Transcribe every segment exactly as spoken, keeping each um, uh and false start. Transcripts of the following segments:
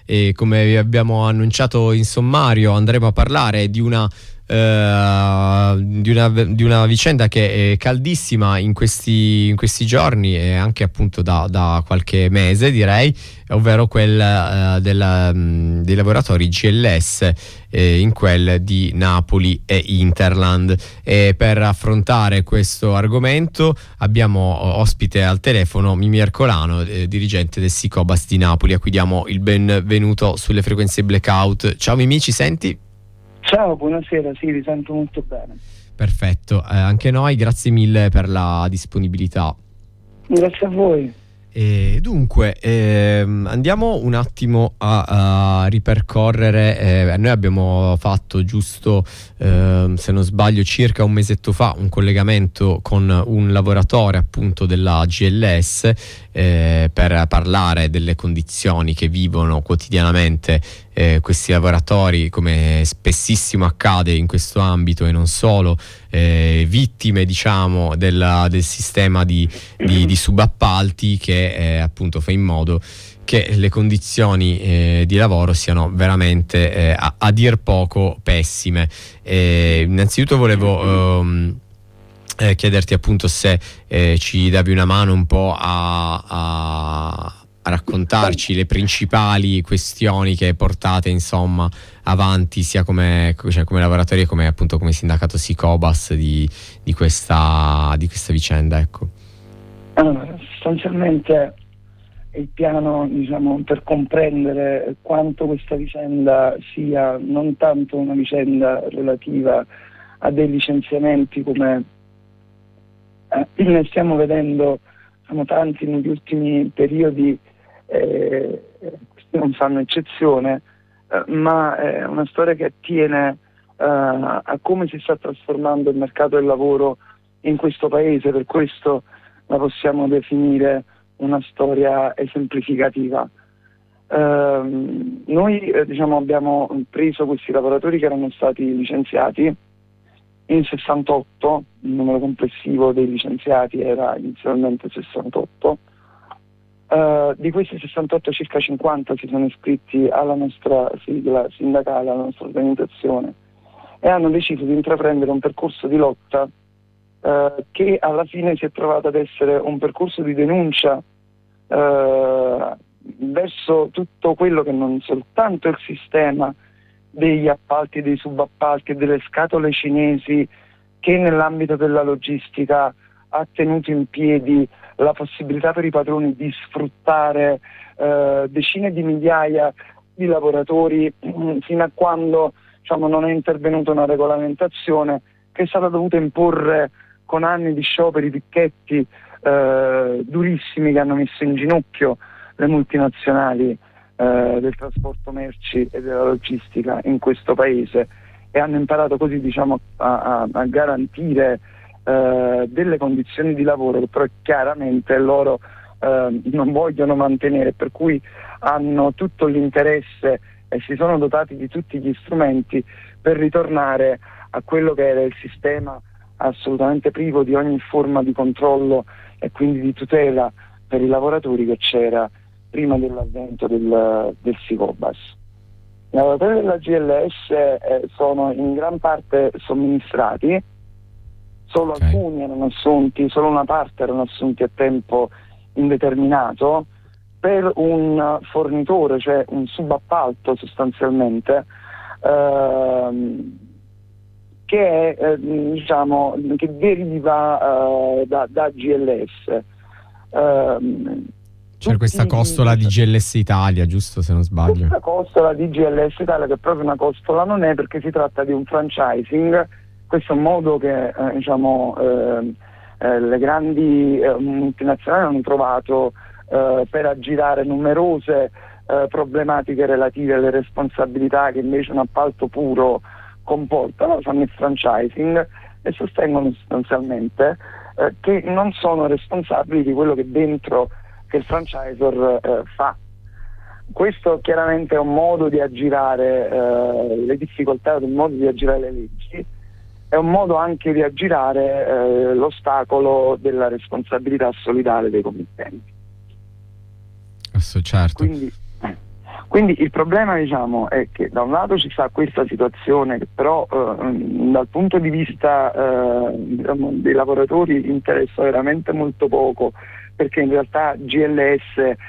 e come vi abbiamo annunciato in sommario andremo a parlare di una Uh, di, una, di una vicenda che è caldissima in questi, in questi giorni e anche appunto da, da qualche mese, direi, ovvero quella uh, della, um, dei lavoratori G L S eh, in quel di Napoli e Interland. E per affrontare questo argomento abbiamo ospite al telefono Mimì Ercolano, eh, dirigente del Sicobas di Napoli, a cui diamo il benvenuto sulle frequenze Blackout. Ciao Mimì, ci senti? Ciao, buonasera, sì, vi sento molto bene. Perfetto, eh, anche noi, grazie mille per la disponibilità. Grazie a voi. E dunque, ehm, andiamo un attimo a, a ripercorrere, eh, noi abbiamo fatto giusto, eh, se non sbaglio, circa un mesetto fa un collegamento con un lavoratore appunto della G L S eh, per parlare delle condizioni che vivono quotidianamente eh, questi lavoratori, come spessissimo accade in questo ambito e non solo, eh, vittime diciamo della, del sistema di, di, di subappalti che eh, appunto fa in modo che le condizioni eh, di lavoro siano veramente eh, a, a dir poco pessime. Eh, innanzitutto volevo ehm, eh, chiederti appunto se eh, ci davi una mano un po' a, a, a raccontarci le principali questioni che portate insomma avanti sia come, cioè, come lavoratori e come appunto come sindacato Sicobas di, di, questa, di questa vicenda, ecco. Allora, sostanzialmente il piano, diciamo, per comprendere quanto questa vicenda sia non tanto una vicenda relativa a dei licenziamenti come eh, ne stiamo vedendo, diciamo, tanti negli ultimi periodi, eh, questi non fanno eccezione, eh, ma è una storia che attiene eh, a come si sta trasformando il mercato del lavoro in questo paese. Per questo la possiamo definire una storia esemplificativa. Eh, noi eh, diciamo, abbiamo preso questi lavoratori che erano stati licenziati in sessantotto, il numero complessivo dei licenziati era inizialmente sessantotto. Uh, di questi sessantotto circa cinquanta si sono iscritti alla nostra sigla sindacale, alla nostra organizzazione, e hanno deciso di intraprendere un percorso di lotta uh, che alla fine si è trovato ad essere un percorso di denuncia uh, verso tutto quello che non soltanto il sistema degli appalti, dei subappalti e delle scatole cinesi che nell'ambito della logistica ha tenuto in piedi la possibilità per i padroni di sfruttare eh, decine di migliaia di lavoratori mh, fino a quando, diciamo, non è intervenuta una regolamentazione che è stata dovuta imporre con anni di scioperi, picchetti eh, durissimi che hanno messo in ginocchio le multinazionali eh, del trasporto merci e della logistica in questo paese, e hanno imparato così, diciamo, a, a, a garantire Uh, delle condizioni di lavoro che però chiaramente loro uh, non vogliono mantenere, per cui hanno tutto l'interesse e si sono dotati di tutti gli strumenti per ritornare a quello che era il sistema assolutamente privo di ogni forma di controllo e quindi di tutela per i lavoratori che c'era prima dell'avvento del, del Sicobas. I lavoratori della G L S eh, sono in gran parte somministrati. Solo okay. Alcuni erano assunti, solo una parte erano assunti a tempo indeterminato per un fornitore, cioè un subappalto sostanzialmente, ehm, che è, eh, diciamo, che deriva eh, da, da G L S. Ehm, C'è questa costola di G L S Italia, giusto, se non sbaglio? Questa costola di G L S Italia, che proprio una costola non è, perché si tratta di un franchising. Questo è un modo che eh, diciamo, eh, eh, le grandi eh, multinazionali hanno trovato eh, per aggirare numerose eh, problematiche relative alle responsabilità che invece un appalto puro comportano. Fanno il franchising e sostengono sostanzialmente eh, che non sono responsabili di quello che dentro che il franchisor eh, fa. Questo chiaramente è un modo di aggirare eh, le difficoltà, un modo di aggirare le leggi. È un modo anche di aggirare eh, l'ostacolo della responsabilità solidale dei committenti. Asso, certo. Quindi, Quindi il problema, diciamo, è che da un lato ci sta questa situazione che però eh, dal punto di vista eh, diciamo, dei lavoratori interessa veramente molto poco, perché in realtà G L S eh,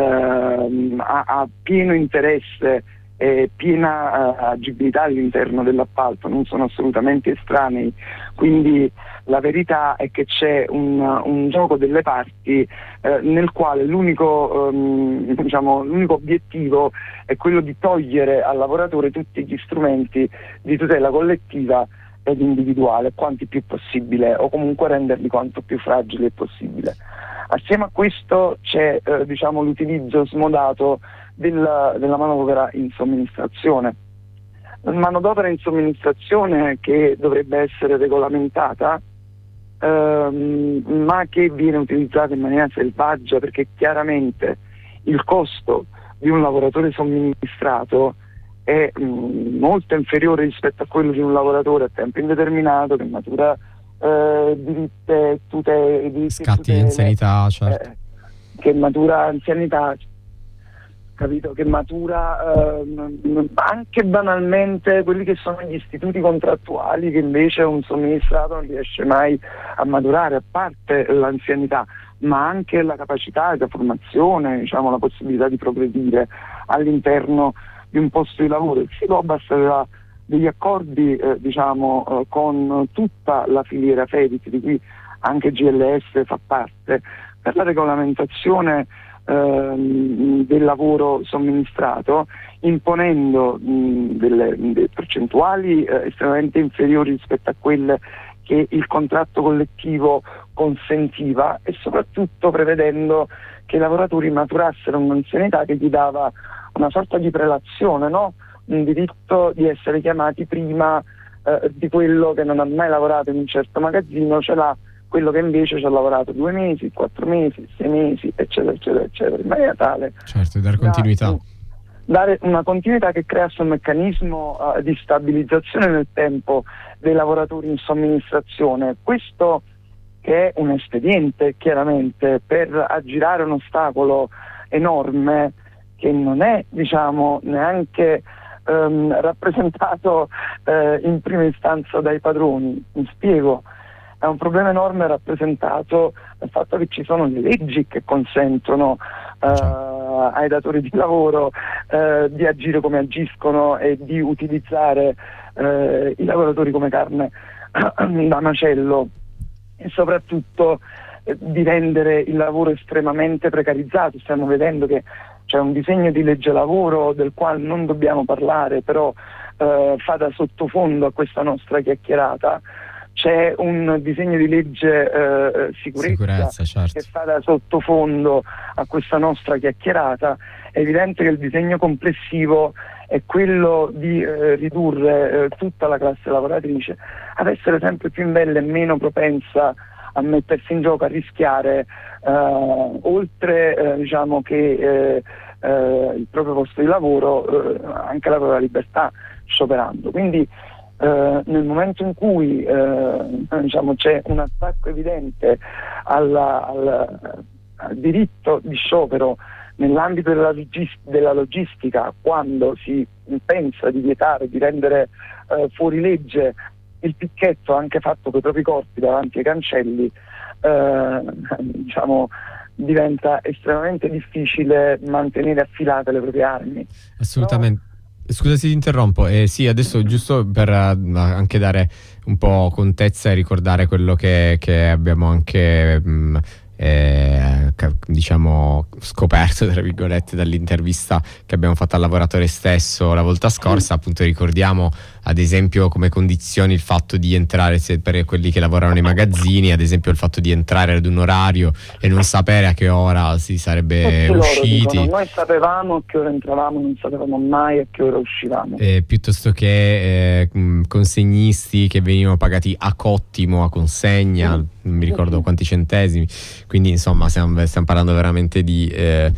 ha, ha pieno interesse e piena uh, agibilità all'interno dell'appalto, non sono assolutamente estranei, quindi la verità è che c'è un, un gioco delle parti eh, nel quale l'unico, um, diciamo, l'unico obiettivo è quello di togliere al lavoratore tutti gli strumenti di tutela collettiva ed individuale, quanti più possibile, o comunque renderli quanto più fragili possibile. Assieme a questo c'è eh, diciamo, l'utilizzo smodato della, della manodopera in somministrazione. Manodopera in somministrazione che dovrebbe essere regolamentata, ehm, ma che viene utilizzata in maniera selvaggia, perché chiaramente il costo di un lavoratore somministrato è mh, molto inferiore rispetto a quello di un lavoratore a tempo indeterminato che matura eh, diritte, tutele, diritti scatti tutele, di anzianità, certo. eh, che matura anzianità, capito, che matura eh, anche banalmente quelli che sono gli istituti contrattuali che invece un somministrato non riesce mai a maturare, a parte l'anzianità, ma anche la capacità di formazione, diciamo, la possibilità di progredire all'interno di un posto di lavoro. Il Xylobas aveva degli accordi eh, diciamo eh, con tutta la filiera Fedit, di cui anche G L S fa parte, per la regolamentazione ehm, del lavoro somministrato, imponendo mh, delle, delle percentuali eh, estremamente inferiori rispetto a quelle che il contratto collettivo consentiva, e soprattutto prevedendo che i lavoratori maturassero un'anzianità che gli dava una sorta di prelazione, no? Un diritto di essere chiamati prima eh, di quello che non ha mai lavorato in un certo magazzino, ce l'ha quello che invece ci ha lavorato due mesi, quattro mesi, sei mesi, eccetera, eccetera, eccetera, in maniera tale certo, dare continuità. Da, dare una continuità che creasse un meccanismo uh, di stabilizzazione nel tempo dei lavoratori in somministrazione. Questo che è un espediente, chiaramente, per aggirare un ostacolo enorme che non è, diciamo, neanche um, rappresentato uh, in prima istanza dai padroni. Mi spiego. È un problema enorme rappresentato dal fatto che ci sono le leggi che consentono uh, ai datori di lavoro uh, di agire come agiscono e di utilizzare uh, i lavoratori come carne da macello, e soprattutto uh, di rendere il lavoro estremamente precarizzato. Stiamo vedendo che c'è un disegno di legge lavoro del quale non dobbiamo parlare, però uh, fa da sottofondo a questa nostra chiacchierata. C'è un disegno di legge eh, sicurezza, sicurezza certo. che fa da sottofondo a questa nostra chiacchierata. È evidente che il disegno complessivo è quello di eh, ridurre eh, tutta la classe lavoratrice ad essere sempre più imbelle e meno propensa a mettersi in gioco, a rischiare eh, oltre eh, diciamo che eh, eh, il proprio posto di lavoro, eh, anche la propria libertà, scioperando. Quindi Uh, nel momento in cui uh, diciamo, c'è un attacco evidente alla, al, al diritto di sciopero nell'ambito della, logis- della logistica, quando si pensa di vietare, di rendere uh, fuori legge il picchetto anche fatto con i propri corpi davanti ai cancelli, uh, diciamo, diventa estremamente difficile mantenere affilate le proprie armi. Assolutamente. No? Scusa se ti interrompo, eh, sì, adesso giusto per uh, anche dare un po' contezza e ricordare quello che, che abbiamo anche mh, eh, ca- diciamo scoperto, tra virgolette, dall'intervista che abbiamo fatto al lavoratore stesso la volta scorsa. Appunto ricordiamo ad esempio come condizioni il fatto di entrare, se per quelli che lavorano nei magazzini, ad esempio il fatto di entrare ad un orario e non sapere a che ora si sarebbe Tutti usciti. Dicono, noi sapevamo a che ora entravamo, non sapevamo mai a che ora uscivamo. Eh, piuttosto che eh, consegnisti che venivano pagati a cottimo, a consegna, mm. non mi ricordo quanti centesimi. Quindi insomma stiamo, stiamo parlando veramente di... Eh,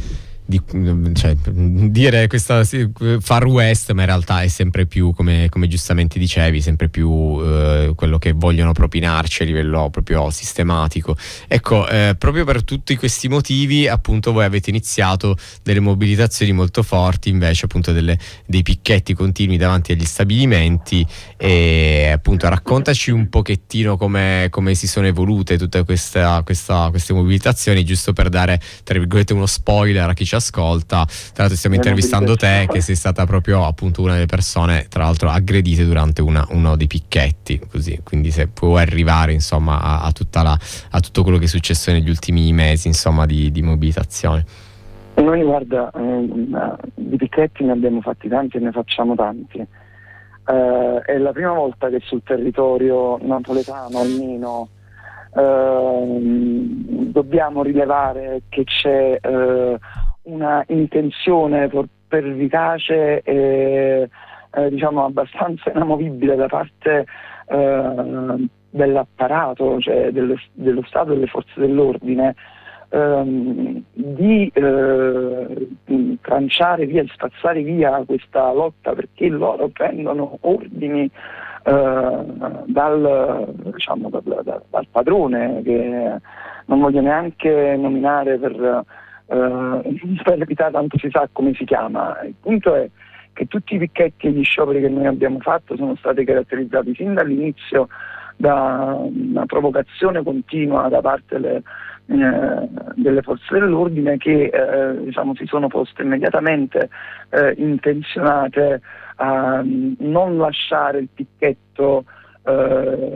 di cioè, dire questa Far West, ma in realtà è sempre più, come, come giustamente dicevi, sempre più eh, quello che vogliono propinarci a livello proprio sistematico. Ecco, eh, proprio per tutti questi motivi appunto voi avete iniziato delle mobilitazioni molto forti, invece appunto delle, dei picchetti continui davanti agli stabilimenti, e appunto raccontaci un pochettino come, come si sono evolute tutte questa, questa, queste mobilitazioni, giusto per dare tra virgolette uno spoiler a chi ci ascolta. Tra l'altro stiamo intervistando te, che sei stata proprio appunto una delle persone tra l'altro aggredite durante una, uno dei picchetti, così, quindi se puoi arrivare insomma a, a, tutta la, a tutto quello che è successo negli ultimi mesi insomma di, di mobilitazione. Noi guarda, eh, di picchetti ne abbiamo fatti tanti e ne facciamo tanti. Eh, è la prima volta che sul territorio napoletano almeno eh, dobbiamo rilevare che c'è eh, una intenzione pervicace e eh, diciamo abbastanza inamovibile da parte eh, dell'apparato, cioè dello, dello Stato e delle forze dell'ordine, ehm, di eh, tranciare via, di spazzare via questa lotta, perché loro prendono ordini eh, dal, diciamo, dal, dal, dal padrone, che non voglio neanche nominare per Uh, per evitare, tanto si sa come si chiama. Il punto è che tutti i picchetti e gli scioperi che noi abbiamo fatto sono stati caratterizzati fin dall'inizio da una provocazione continua da parte delle, eh, delle forze dell'ordine, che eh, diciamo, si sono poste immediatamente eh, intenzionate a non lasciare il picchetto eh,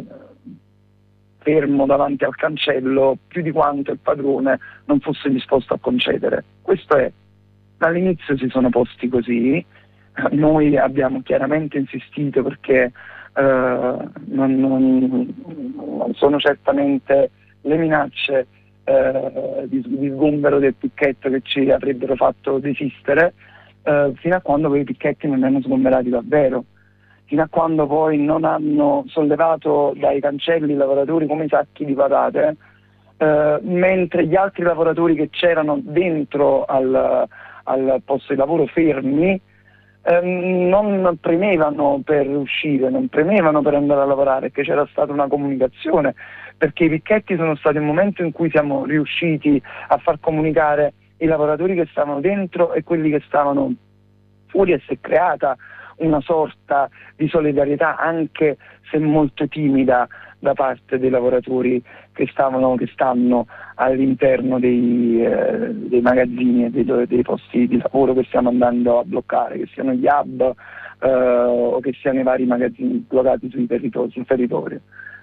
fermo davanti al cancello più di quanto il padrone non fosse disposto a concedere. Questo è, dall'inizio si sono posti così, noi abbiamo chiaramente insistito perché eh, non, non, non sono certamente le minacce eh, di, di sgombero del picchetto che ci avrebbero fatto desistere, eh, fino a quando quei picchetti non hanno sgomberati davvero, fino a quando poi non hanno sollevato dai cancelli i lavoratori come i sacchi di patate, eh, mentre gli altri lavoratori che c'erano dentro al, al posto di lavoro fermi eh, non premevano per uscire, non premevano per andare a lavorare, perché c'era stata una comunicazione, perché i picchetti sono stati il momento in cui siamo riusciti a far comunicare i lavoratori che stavano dentro e quelli che stavano fuori, e si è creata una sorta di solidarietà, anche se molto timida, da parte dei lavoratori che stavano, che stanno all'interno dei, eh, dei magazzini e dei, dei posti di lavoro che stiamo andando a bloccare, che siano gli hub eh, o che siano i vari magazzini bloccati sui territori, sul territorio.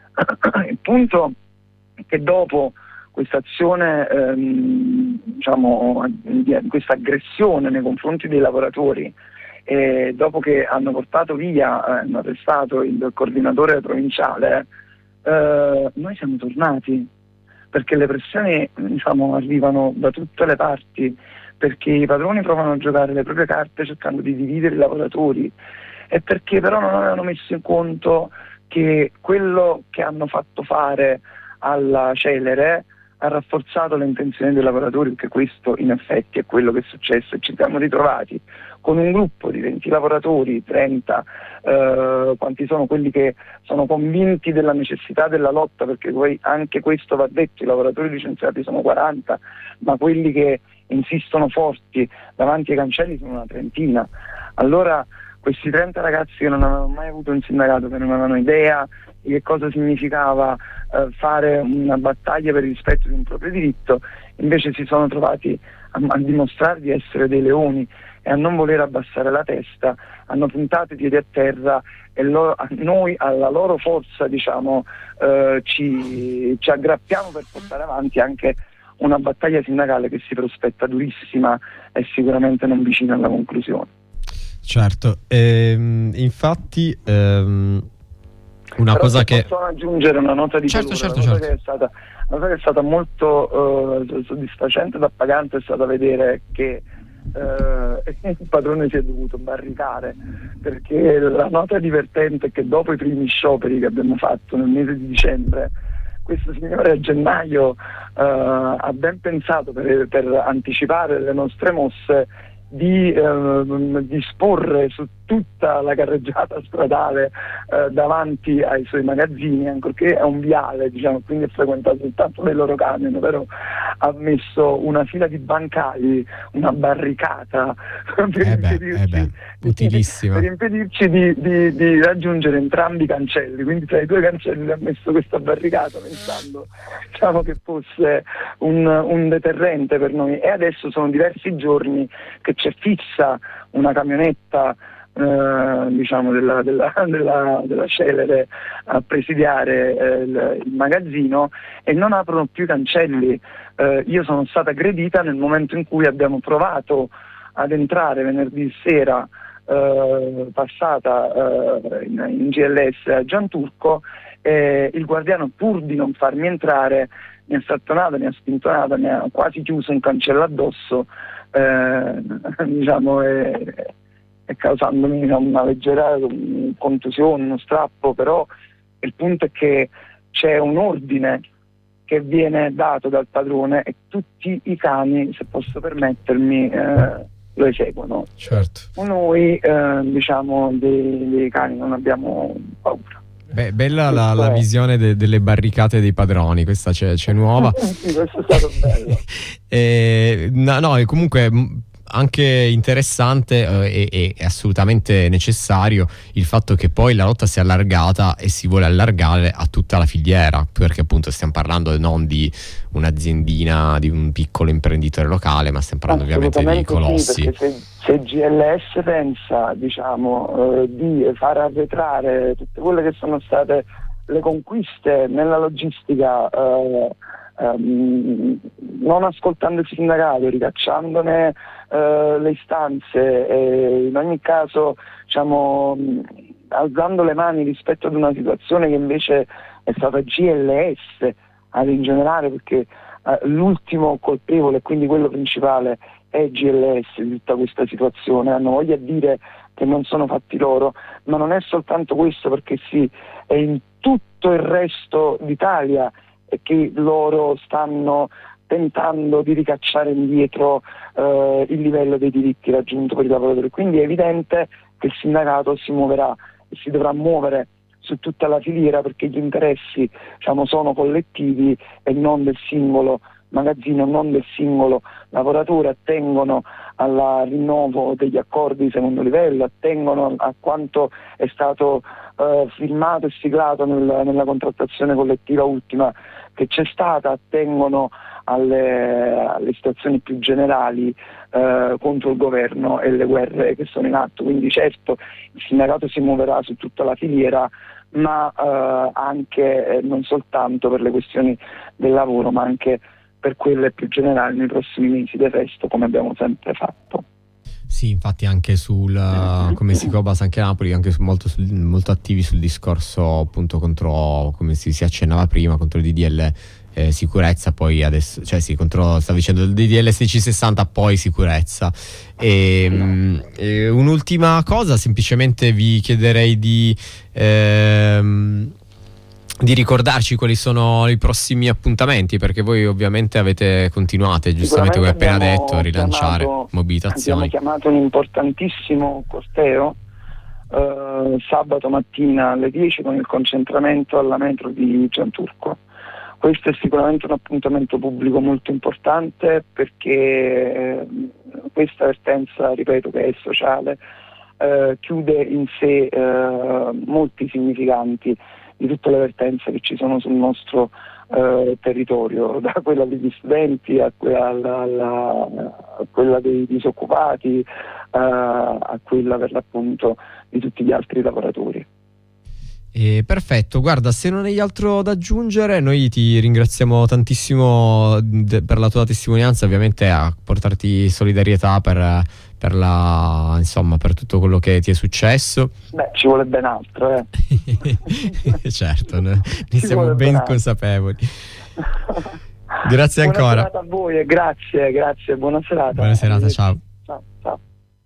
Il punto è che dopo questa azione, ehm, diciamo, questa aggressione nei confronti dei lavoratori, e dopo che hanno portato via, eh, hanno arrestato il coordinatore provinciale, eh, noi siamo tornati, perché le pressioni, diciamo, arrivano da tutte le parti, perché i padroni provano a giocare le proprie carte cercando di dividere i lavoratori, e perché però non avevano messo in conto che quello che hanno fatto fare alla Celere ha rafforzato le intenzioni dei lavoratori, perché questo in effetti è quello che è successo, e ci siamo ritrovati con un gruppo di venti lavoratori, trenta, eh, quanti sono quelli che sono convinti della necessità della lotta, perché poi anche questo va detto, i lavoratori licenziati sono quaranta, ma quelli che insistono forti davanti ai cancelli sono una trentina. Allora questi trenta ragazzi che non avevano mai avuto un sindacato, che non avevano idea di che cosa significava eh, fare una battaglia per il rispetto di un proprio diritto, invece si sono trovati a, a dimostrare di essere dei leoni e a non voler abbassare la testa, hanno puntato i piedi a terra, e loro, a noi, alla loro forza, diciamo, eh, ci, ci aggrappiamo per portare avanti anche una battaglia sindacale che si prospetta durissima e sicuramente non vicina alla conclusione. Certo, ehm, infatti ehm, una Però cosa che posso aggiungere una nota di certo, colore, certo, una, cosa certo. Che è stata, una cosa che è stata molto uh, soddisfacente ed appagante è stata vedere che uh, il padrone si è dovuto barricare, perché la nota divertente è che dopo i primi scioperi che abbiamo fatto nel mese di dicembre, questo signore a gennaio uh, ha ben pensato per, per anticipare le nostre mosse di uh, disporre su tutta la carreggiata stradale uh, davanti ai suoi magazzini, ancorché è un viale, diciamo, quindi è frequentato soltanto dai loro camion, però ha messo una fila di bancali, una barricata per, eh beh, impedirci, eh beh, utilissima. per impedirci di, di, di raggiungere entrambi i cancelli, quindi tra i due cancelli ha messo questa barricata pensando, diciamo, che fosse un, un deterrente per noi. E adesso sono diversi giorni che c'è fissa una camionetta eh, diciamo della, della, della, della Celere a presidiare eh, il, il magazzino, e non aprono più i cancelli. Eh, io sono stata aggredita nel momento in cui abbiamo provato ad entrare venerdì sera eh, passata eh, in, in G L S a Gianturco, e il guardiano, pur di non farmi entrare, mi ha strattonata, mi ha spintonata, mi ha quasi chiuso un cancello addosso, eh, diciamo, e, e causandomi, diciamo, una leggera contusione, uno strappo. Però il punto è che c'è un ordine che viene dato dal padrone e tutti i cani, se posso permettermi, eh, lo eseguono. Certo. Noi eh, diciamo dei, dei cani non abbiamo paura. Beh, bella la, la visione de, delle barricate dei padroni, questa c'è, c'è nuova. Sì, questo è stato bello. eh, no, no, è comunque anche interessante eh, e, e assolutamente necessario il fatto che poi la rotta sia allargata e si vuole allargare a tutta la filiera, perché appunto stiamo parlando non di un'aziendina, di un piccolo imprenditore locale, ma stiamo parlando ovviamente di colossi. Sì, perché se, se G L S pensa, diciamo, eh, di far arretrare tutte quelle che sono state le conquiste nella logistica, eh, ehm, non ascoltando il sindacato, ricacciandone eh, le istanze, e in ogni caso, diciamo, alzando le mani rispetto ad una situazione che invece è stata G L S in generale, perché eh, l'ultimo colpevole, quindi quello principale, è G L S di tutta questa situazione. Hanno voglia di dire che non sono fatti loro, ma non è soltanto questo, perché sì, è in tutto il resto d'Italia che loro stanno tentando di ricacciare indietro eh, il livello dei diritti raggiunto per i lavoratori. Quindi è evidente che il sindacato si muoverà e si dovrà muovere su tutta la filiera, perché gli interessi, diciamo, sono collettivi e non del singolo magazzino, non del singolo lavoratore. Attengono al rinnovo degli accordi di secondo livello, attengono a quanto è stato eh, firmato e siglato nel, nella contrattazione collettiva ultima che c'è stata, attengono alle, alle situazioni più generali eh, contro il governo e le guerre che sono in atto. Quindi certo il sindacato si muoverà su tutta la filiera, ma eh, anche eh, non soltanto per le questioni del lavoro, ma anche per quelle più generali nei prossimi mesi del resto, come abbiamo sempre fatto. Sì, infatti anche sul, come si Cobas anche Napoli, anche su, molto, sul, molto attivi sul discorso appunto contro, come si, si accennava prima, contro il D D L eh, sicurezza, poi adesso, cioè sì, contro, stavo dicendo il D D L sei C sessanta, poi sicurezza. E, mh, e un'ultima cosa, semplicemente vi chiederei di... Ehm, di ricordarci quali sono i prossimi appuntamenti, perché voi ovviamente avete continuate, giustamente come appena detto, a rilanciare chiamato, mobilitazioni. Abbiamo chiamato un importantissimo corteo eh, sabato mattina alle dieci con il concentramento alla metro di Gianturco. Questo è sicuramente un appuntamento pubblico molto importante, perché eh, questa vertenza, ripeto, che è sociale, eh, chiude in sé eh, molti significanti di tutte le vertenze che ci sono sul nostro eh, territorio, da quella degli studenti a quella, alla, alla, a quella dei disoccupati, eh, a quella per l'appunto di tutti gli altri lavoratori. Eh, perfetto, guarda, se non hai altro da aggiungere, noi ti ringraziamo tantissimo de- per la tua testimonianza, ovviamente a portarti solidarietà per, per la, insomma, per tutto quello che ti è successo. Beh, ci vuole ben altro, eh. Certo, ne, ne siamo ben, ben consapevoli. Grazie buona ancora. Buona serata a voi e grazie, grazie, buona serata. Buona serata, ciao. Ciao, ciao.